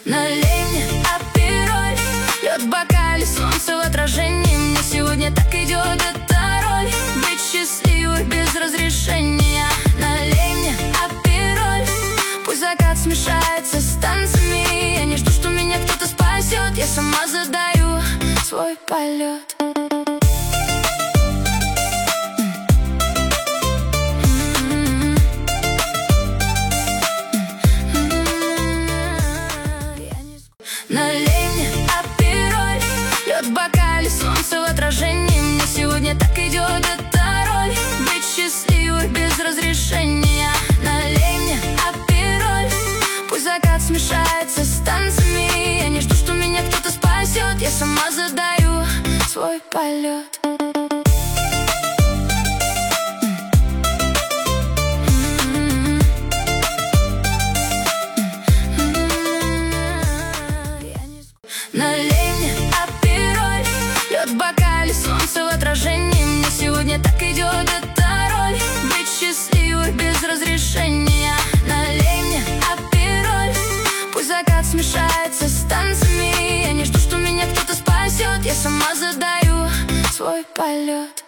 Налей мне апероль, лед в бокале, солнце в отражении. Мне сегодня так идет эта роль, быть счастливой без разрешения. Налей мне апероль, пусть закат смешается с танцами. Я не жду, что меня кто-то спасет, я сама задаю свой полет. Налей мне апероль, лед в бокале, солнце в отражении. Мне сегодня так идет эта роль, быть счастливой без разрешения. Налей мне апероль, пусть закат смешается с танцами. Я не жду, что меня кто-то спасет, я сама задаю свой полет. Налей мне апероль, лед в бокале, солнце в отражении. Мне сегодня так идет эта роль, быть счастливой без разрешения. Налей мне апероль, пусть закат смешается с танцами. Я не жду, что меня кто-то спасет, я сама задаю свой полет.